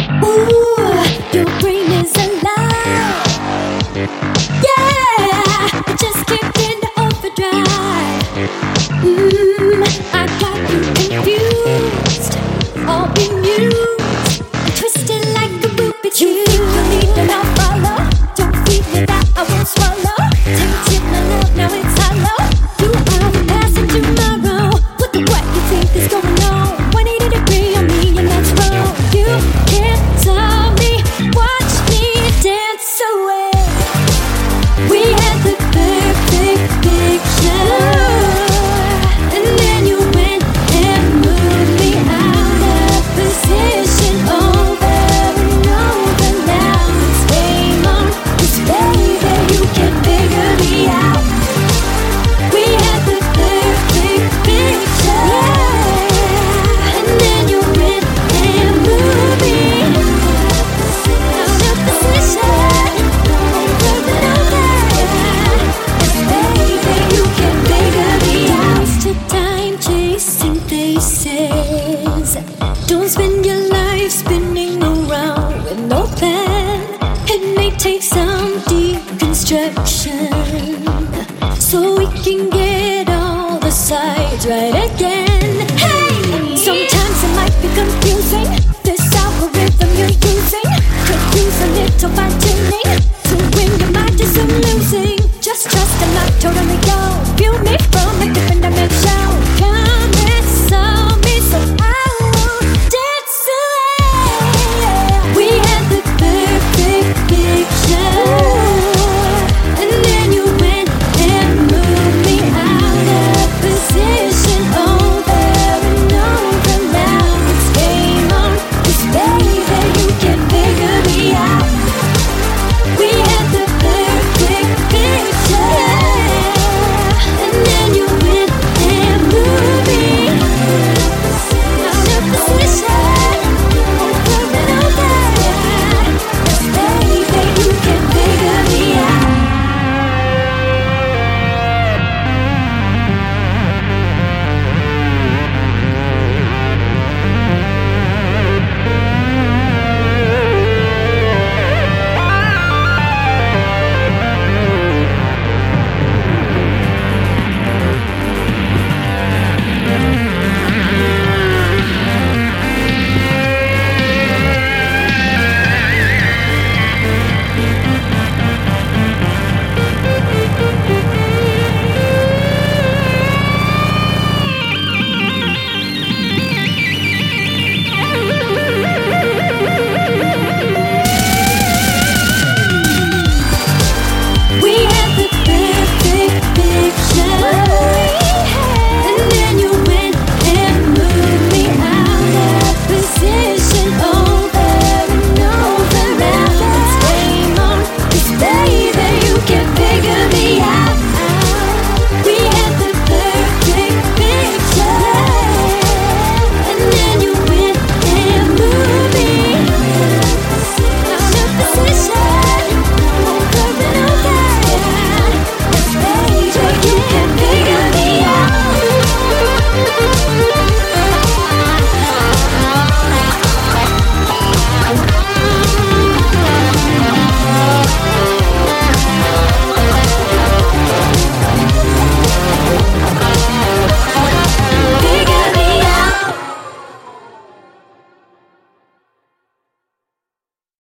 Ooh, your brain is alive. Yeah, it just kicked into overdrive. I got you confused, all bemused, twisted like a Rubik's cube. You think you need and I'll follow. Don't feed me that I won't swallow. Tempted my love, now it's hollow. You are the passing tomorrow. What the what you think is going on? 180 degree on me and that's wrong. You can't stop me, watch me dance away. We had the perfect picture, and then you went and moved me out of position over and over. Now it's game on, 'cause baby you can figure me out. We had the perfect picture, and then you went and moved me out of position over and over. Baby, you can figure me out. Waste your time chasing faces. Don't spend your life spinning around with no plan. It may take some deconstruction so we can get all the sides right again.